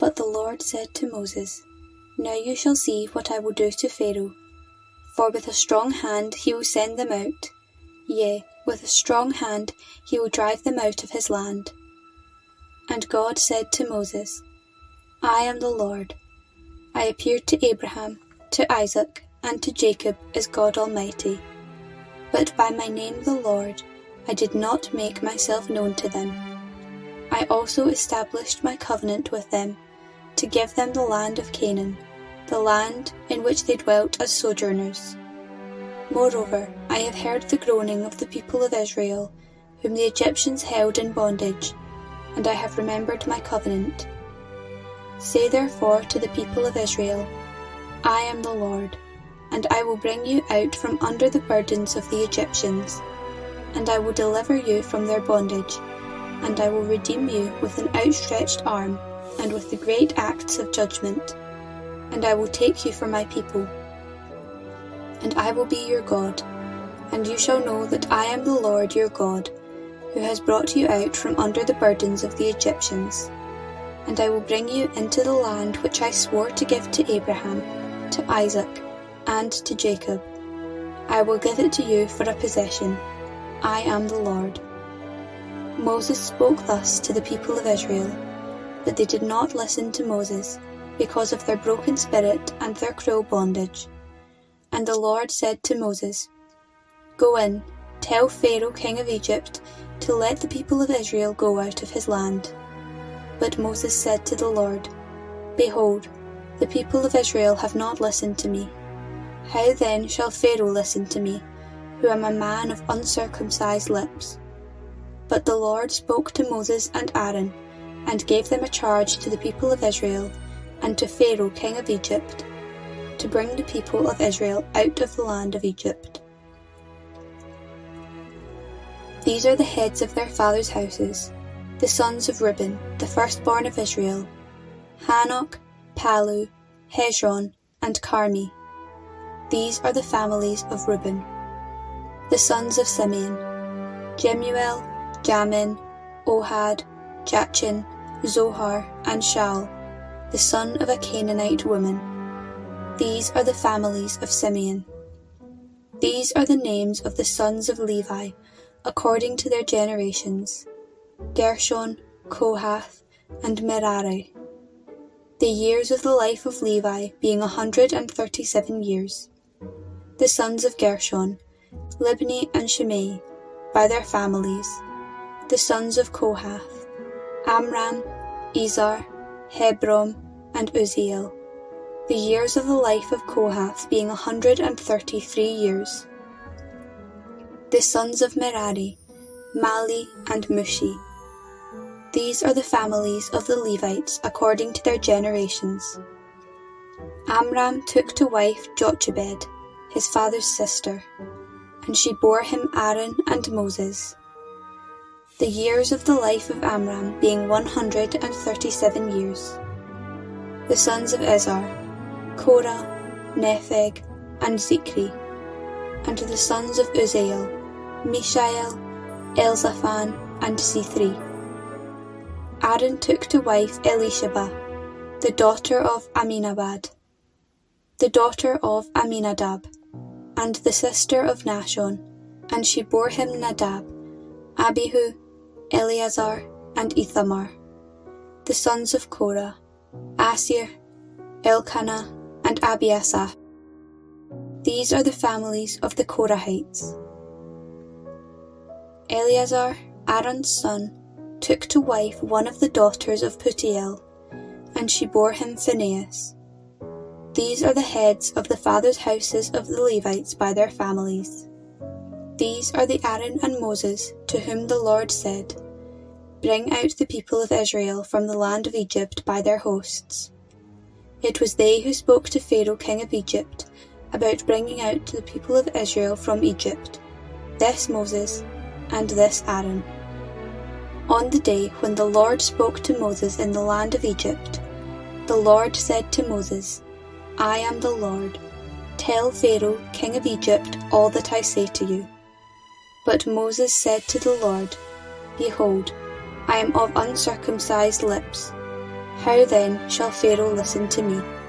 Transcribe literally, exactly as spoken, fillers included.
But the Lord said to Moses, Now you shall see what I will do to Pharaoh, for with a strong hand he will send them out, yea, with a strong hand he will drive them out of his land. And God said to Moses, I am the Lord. I appeared to Abraham, to Isaac, and to Jacob as God Almighty, but by my name the Lord I did not make myself known to them. I also established my covenant with them, to give them the land of Canaan, the land in which they dwelt as sojourners. Moreover, I have heard the groaning of the people of Israel, whom the Egyptians held in bondage, and I have remembered my covenant. Say therefore to the people of Israel, I am the Lord, and I will bring you out from under the burdens of the Egyptians, and I will deliver you from their bondage, and I will redeem you with an outstretched arm, and with the great acts of judgment, and I will take you for my people. And I will be your God, and you shall know that I am the Lord your God, who has brought you out from under the burdens of the Egyptians. And I will bring you into the land which I swore to give to Abraham, to Isaac, and to Jacob. I will give it to you for a possession. I am the Lord. Moses spoke thus to the people of Israel, but they did not listen to Moses, because of their broken spirit and their cruel bondage. And the Lord said to Moses, Go in, tell Pharaoh king of Egypt to let the people of Israel go out of his land. But Moses said to the Lord, Behold, the people of Israel have not listened to me. How then shall Pharaoh listen to me, who am a man of uncircumcised lips? But the Lord spoke to Moses and Aaron, and gave them a charge to the people of Israel, and to Pharaoh king of Egypt, to bring the people of Israel out of the land of Egypt. These are the heads of their fathers' houses, the sons of Reuben, the firstborn of Israel, Hanok, Palu, Hezron, and Carmi. These are the families of Reuben. The sons of Simeon, Jemuel, Jamin, Ohad, Jachin, Zohar, and Shaul, the son of a Canaanite woman. These are the families of Simeon. These are the names of the sons of Levi, according to their generations: Gershon, Kohath, and Merari. The years of the life of Levi being a hundred and thirty-seven years. The sons of Gershon, Libni and Shimei, by their families. The sons of Kohath, Amram, Izhar, Hebron, and Uzziel. The years of the life of Kohath being a hundred and thirty-three years. The sons of Merari, Mali and Mushi. These are the families of the Levites according to their generations. Amram took to wife Jochebed, his father's sister, and she bore him Aaron and Moses. The years of the life of Amram being one hundred and thirty-seven years. The sons of Izhar, Korah, Nepheg, and Zikri. And the sons of Uzziel, Mishael, Elzaphan, and Sithri. Aaron took to wife Elisheba, the daughter of Aminabad, the daughter of Aminadab, and the sister of Nashon, and she bore him Nadab, Abihu, Eleazar, and Ithamar. The sons of Korah, Asir, Elkanah, and Abiasaph. These are the families of the Korahites. Eleazar, Aaron's son, took to wife one of the daughters of Putiel, and she bore him Phinehas. These are the heads of the fathers' houses of the Levites by their families. These are the Aaron and Moses to whom the Lord said, Bring out the people of Israel from the land of Egypt by their hosts. It was they who spoke to Pharaoh king of Egypt about bringing out the people of Israel from Egypt, this Moses and this Aaron. On the day when the Lord spoke to Moses in the land of Egypt, the Lord said to Moses, I am the Lord. Tell Pharaoh king of Egypt all that I say to you. But Moses said to the Lord, Behold, I am of uncircumcised lips. How then shall Pharaoh listen to me?